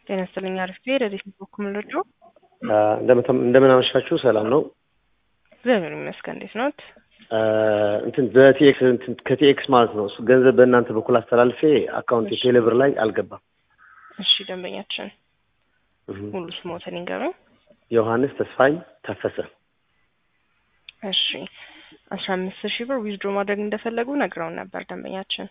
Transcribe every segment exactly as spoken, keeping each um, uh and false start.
ጤና ይስጥልኝ አሪፍ ቤት እዚህ በኩል ልጆ እንደምን እንደምን አመሻችሁ ሰላም ነው እግዚአብሔር ይመስገን እንዴት ነዎት እንትን በቲኤክስ እንትን ከቲኤክስ ማለት ነው ገንዘብ በእናንተ በኩል አስተላልፌ አካውንት ቴሌብር ላይ አልገባም እሺ ደንበኛችን ሙሉ ስሞትን ይንገሩኝ ዮሐንስ ተስፋይ ታፈሰ እሺ አስራ አምስት ሺህ ብር ዊዝድሮ ማድረግ እንደፈለጉ ነግረውን ነበር ደንበኛችን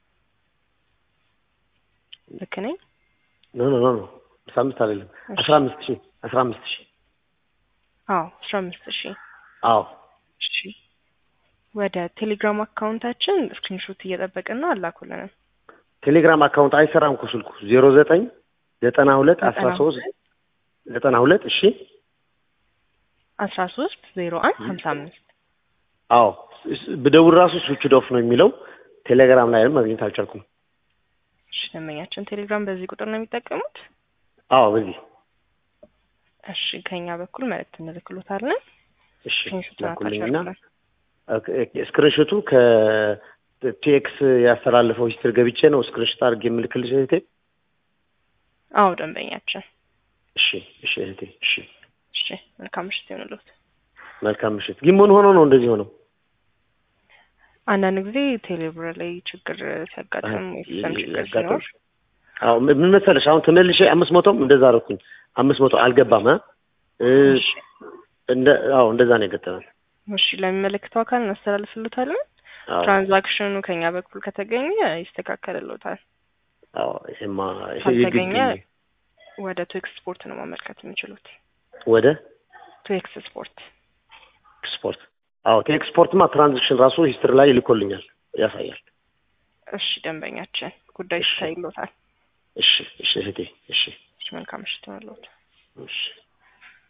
ልክ ነኝ ኖ ኖ ኖ አስራ አምስት አይደለም አስራ አምስት ሺህ አስራ አምስት ሺህ አዎ አስራ አምስት ሺህ አዎ እሺ ወደ ቴሌግራም አካውንታችን ስክሪንሾት እየጠበቅን ነው አላኩልንም ቴሌግራም አካውንት አይሰራም እኮ ስልኩ ዜሮ ዘጠኝ ዘጠና ሁለት አስራ ሶስት ዘጠና ሁለት እሺ አስራ ሶስት ዜሮ አንድ ሀምሳ አምስት አዎ በደውል ራሱ ስዊች ኦፍ ነው የሚለው ቴሌግራም ላይ ማግኘት አልቻልኩም እሺ ደንበኛችን ቴሌግራም በዚህ ቁጥር ነው የሚጠቀሙት አዎ በዚህ እሺ ከኛ በኩል መልእክት እንልክሎታለን እሺ ላኩልኝና ስክሪንሾቱ ከቲኤክስ ያስተላልፈው ሂስትሪ ገብቼ ነው ስክሪንሾት አድርጌ የምልክልሽ እህቴ አዎ ደንበኛችን እሺ እሺ እህቴ እሺ እሺ መልካም ምሽት ይሁንልዎት መልካም ምሽት ግን ምን ሆኖ ነው እንደዚህ ሆነው አንዳንድ ጊዜ ቴሌብር ላይ ችግር ሲያጋጥም ወይስ ችግር ሲኖር አዎ ምን መሰለሽ አሁን ተመልሼ አምስት መቶም እንደዛ አደረኩኝ አምስት መቶ አልገባም እሺ እንደ አዎ እንደዛ ነው የገጠመኝ እሺ ለሚመለከተው አካል እናስተላልፍልዎታለን ትራንዛክሽኑ ከኛ በኩል ከተገኘ ይስተካከልልዎታል አዎ ይሄማ ይሄ ከተገኘ ወደ ቱኤክስ ስፖርት ነው ማመልከት የሚችሉት ወደ ቱኤክስ ስፖርት ስፖርት አዎ ቱኤክስ ስፖርትማ ትራንዛክሽን ራሱ ሂስትሪ ላይ ልኮልኛል ያሳያል እሺ ደንበኛችን ጉዳይ ይታይልዎታል እሺ እሺ እህቴ እሺ መልካም ምሽት ይሁንልዎት እሺ